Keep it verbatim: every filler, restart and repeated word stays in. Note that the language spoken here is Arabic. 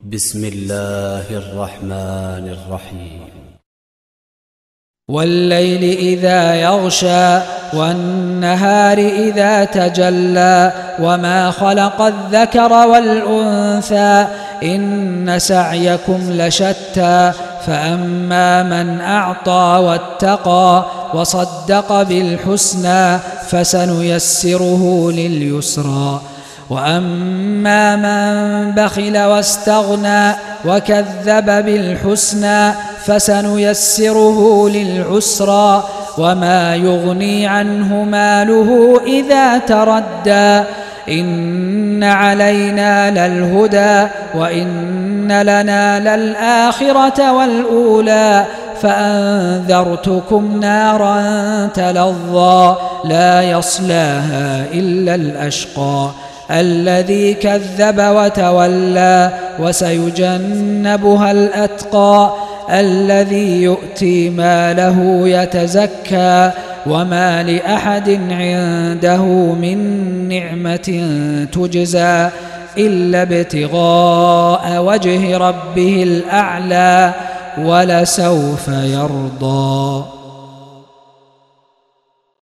بسم الله الرحمن الرحيم. والليل إذا يغشى والنهار إذا تجلى وما خلق الذكر والأنثى إن سعيكم لشتى فأما من أعطى واتقى وصدق بالحسنى فسنيسره لليسرى وأما من بخل واستغنى وكذب بالحسنى فسنيسره للعسرى وما يغني عنه ماله إذا تردى إن علينا للهدى وإن لنا للآخرة والأولى فأنذرتكم نارا تلظى لا يصلاها إلا الأشقى الذي كذب وتولى وسيجنبها الأتقى الذي يؤتي ماله يتزكى وما لأحد عنده من نعمة تجزى إلا ابتغاء وجه ربه الأعلى ولسوف يرضى.